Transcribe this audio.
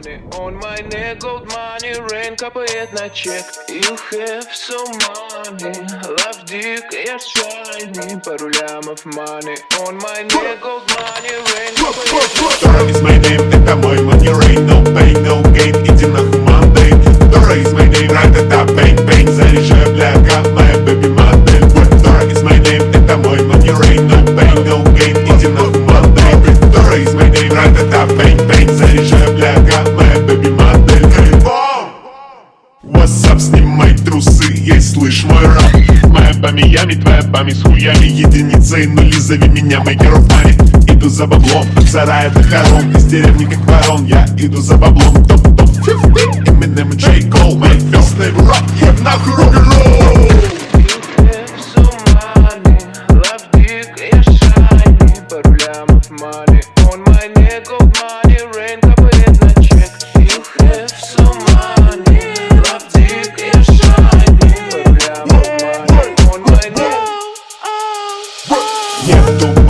money on my neck, gold money, rain капает на чек. You have so money, love dick, я shiny. Пару лямов money on my neck, gold money, rain капает на чек. Dora is my name, это мой money rain. No pain, no gain, иди нахуй Monday. Dora is my name, ра-та-та, бэнг-бэнг. Заряжаю, бляга, моя бэби-модель. Dora is my name, это мой money rain. No pain, no gain, иди нахуй Monday. Dora is my name, ра-та-та, бэнг-бэнг. Заряжаю, бляга, моя бэби-модель. What's up, снимай трусы, ей слышь мой рап. Моя по Миями, твоя память с хуями. Единицы и нули, зови меня maker of money. Иду за баблом, от сарая до хором. Из деревни как ворон, я иду за баблом. Топ-топ 50, Eminem и J. Cole. My first name rap, еб нахуй рок-н-ролл. You have so money, love dick, я shiny. Пару лямов money on my neck, gold money, rain капает на чек. You have so money, love dick, я shiny. Пару лямов money on my neck. Нету